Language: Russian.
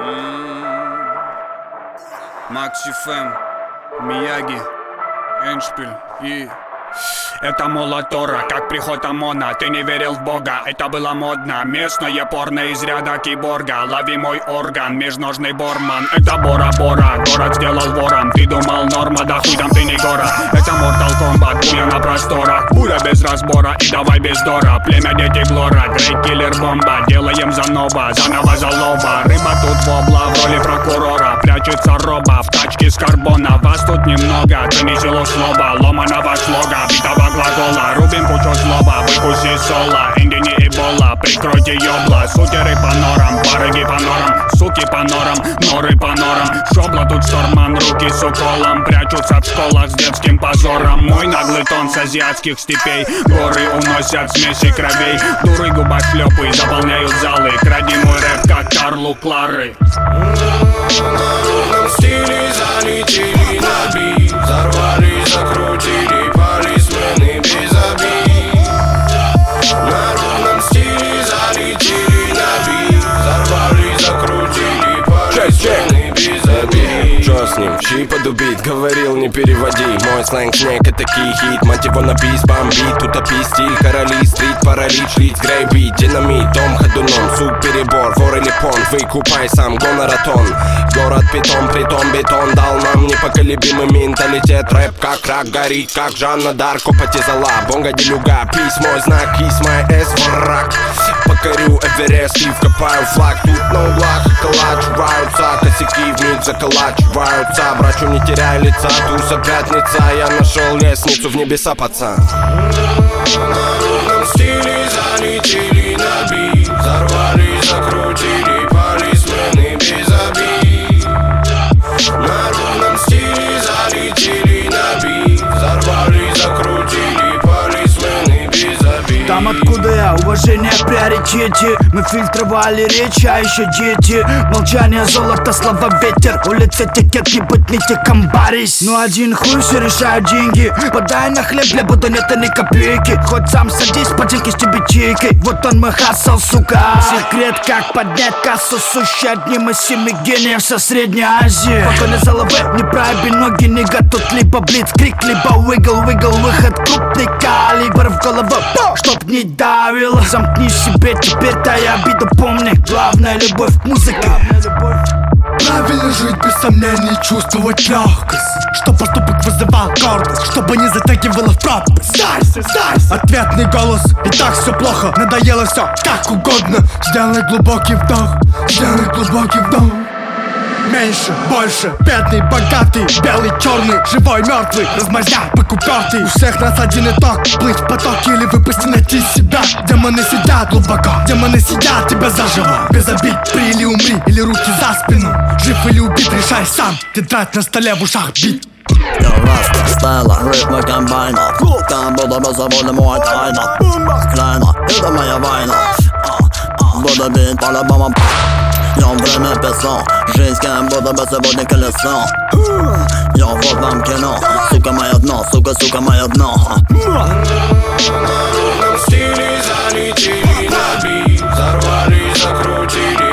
Макси Фэм, Мияги, Эндшпиль и... Это Молотора, как приход ОМОНа. Ты не верил в Бога, это было модно. Местное порно из ряда киборга. Лови мой орган, межножный Борман. Это Бора-Бора, город сделал вором. Ты думал норма, да хуй там ты не гора. Это Mortal Kombat, буря на просторах. Буря без разбора и давай без дора. Племя дети Глора, Грейт Киллер бомба. Делаем заново, заново залова. Рыба тут вобла в роли прокурора. Прячется роба в тачке с карбона. Вас тут немного, ты не село слова. Ломаного слога, битого глагола. Рубим кучу злоба, выкуси соло. Инди не эбола, прикройте ёбла. Сутеры по норам, барыги по норам. Суки по норам, норы по норам. Шобла тут шторман, руки с уколом. Прячутся в школах с детским позором. Мой наглый тон с азиатских степей. Горы уносят смеси кровей. Дуры губошлёпы заполняют залы. Кради мой рэп, как Карлу Клары. На ровном стиле залетели на бит. Взорвали, закрутили полисмены без обид. На ровном стиле залетели на бит. Взорвали, закрутили полисмены без обид. Чё с ним? Щи подубит, говорил не переводи. Мой сленг снег это хит. Мать его на бис, бомбит. Утопи стиль, короли, стрит, паралич, лить, грейбит. Динамит, дом ходуном, суп перебор. Вор или понт, выкупай сам гоноратон. Город питон, притом бетон дал нам непоколебимый менталитет. Рэп как рак, горит как Жанна Дарко. Потизала, бонга делюга, письмо, знак, кисма, эс, враг. Покорю Эверест и вкопаю флаг. Тут на углах околачиваются косяки, вмиг заколачиваются. Брачу не теряй лица, туса пятница. Я нашел лестницу в небеса, пацан. На ровном стиле залетели на бит. Взорвали, закрутили полисмены без обид. На ровном стиле залетели на бит. Взорвали, закрутили полисмены без обид. Там откуда я, уважение в приоритете. Мы фильтровали речь, а еще дети. Молчание, золото, слова, ветер. Улица текет, не быть не текамбарись. Ну один хуй, все решают деньги. Подай на хлеб, для Будда нет ни копейки. Хоть сам садись, поделки с тибетейкой. Вот он мой хассл, сука. Секрет, как поднять кассу, сущий одним из 7 гениев со Средней Азии. Покойный заловы, не проеби ноги, нига. Тут либо блицкрик, либо уигл, выход крупный калибр в голову, чтоб не давило. Замкни себе, теперь-то я обиду помни. Главная любовь к музыке. Правильно жить без сомнений, чувствовать легкость. Чтоб поступок вызывал гордость, чтобы не затягивало в пропасть. Сдайся! Ответный голос, и так все плохо. Надоело все как угодно. Сделай глубокий вдох, сделай глубокий вдох. Меньше, больше, бедный, богатый, белый, черный, живой, мертвый, размазня, покупертый. У всех нас один итог, плыть в потоке или выпусти найти себя. Демоны сидят глубоко, демоны сидят тебя заживо. Без обид, при или умри, или руки за спину. Жив или убит, решай сам, тетрадь на столе в ушах бит. Я раста, стайла, ритмы комбайна. Там буду беззаботный мой тайна. Клейна, это моя война. Буду бить по-любому. Я время писал, жизнь как будто бы сегодня колесо. Я вот вам кино, сука мое дно, сука мое дно. На ровном стиле залетели на бит. Взорвали, закрутили